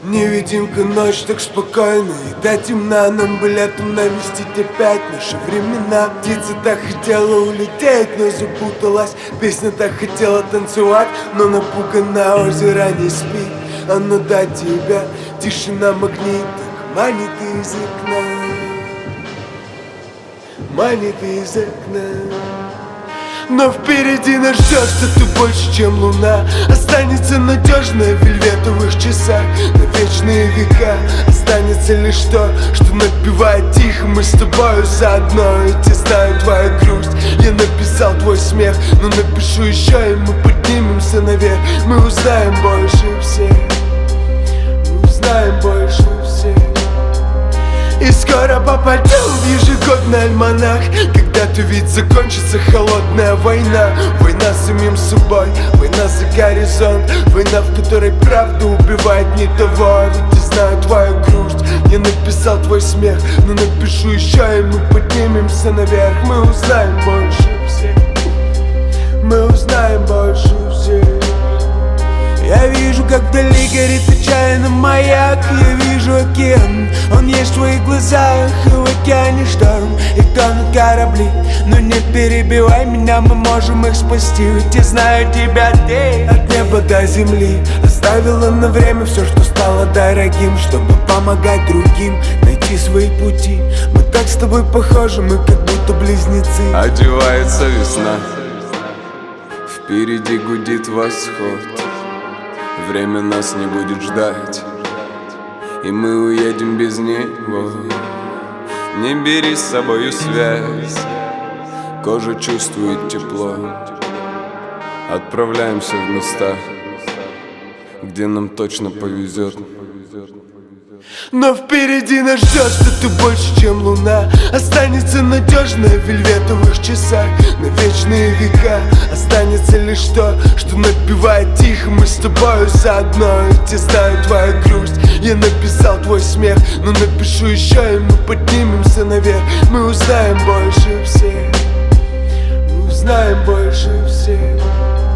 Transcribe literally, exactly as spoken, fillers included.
Невидимка, ночь так спокойна, и до темна нам бы летом навестить опять наши времена. Птица так хотела улететь, но запуталась. Песня так хотела танцевать, но напугана. Озеро не спит, оно до тебя. Тишина магнит, так манит из окна, манит из окна. Но впереди нас ждет что-то больше, чем луна. Останется надежная в вельветовых часах на вечные века. Останется лишь то, что напевает тихо. Мы с тобою заодно, ведь я знаю твою грусть. Я написал твой смех, но напишу еще, и мы поднимемся наверх. Мы узнаем больше всех, мы узнаем больше всех. И скоро попадем в ежегодный альманах. Когда-то ведь закончится холодная война. Война с самим собой, война за горизонт. Война, в которой правда убивает не того. Ведь я знаю твою грусть, я написал твой смех, но напишу еще, и мы поднимемся наверх. Мы узнаем больше всех, мы узнаем больше всех. Я вижу, как вдали горит отчаянно маяк. Я вижу океан, он есть в твоих глазах. И в океане шторм, и тонут корабли. Но не перебивай меня, мы можем их спасти. Ведь я знаю тебя, ты от неба до земли оставила на время все, что стало дорогим, чтобы помогать другим найти свои пути. Мы так с тобой похожи, мы как будто близнецы. Одевается весна, впереди гудит восход. Время нас не будет ждать, и мы уедем без него. Не бери с собою связь, кожа чувствует тепло. Отправляемся в места, где нам точно повезет. Но впереди нас ждет что-то больше, чем луна. Останется надежная в вельветовых часах на вечные века. Останется лишь то, что напевает тихо. Мы с тобою заодно, ведь я знаю твою грусть. Я написал твой смех, но напишу еще, и мы поднимемся наверх. Мы узнаем больше всех, мы узнаем больше всех.